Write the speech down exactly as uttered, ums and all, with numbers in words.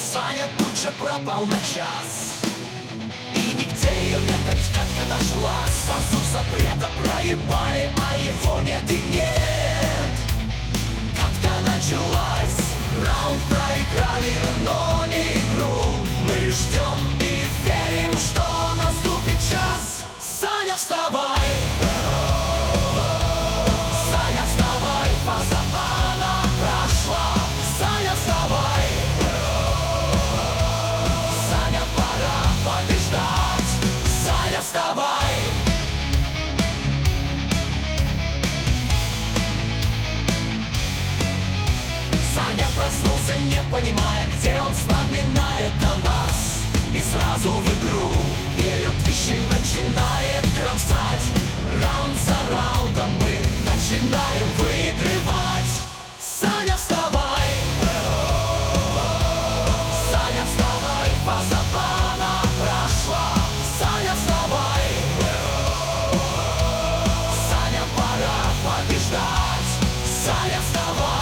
Саня тут же пропал на час. И нигде ее нет, как когда шла. Сразу запрета проебали, а его нет и нет. Как-то началась, раунд проиграли, но не игру. Мы ждем и верим, что наступит час. Саня, вставай! Саня, вставай, фаза она прошла. Саня, вставай! Саня, пора побеждать. Саня, вставай! Саня проснулся, не понимая, где он, вспоминает о нас. И сразу в игру берет вещи, начинает кромсать. Раунд за раундом мы начинаем выигрывать. Саня, вставай! Саня, вставай, фаза она прошла. Саня, вставай! Саня, пора побеждать. Саня, вставай!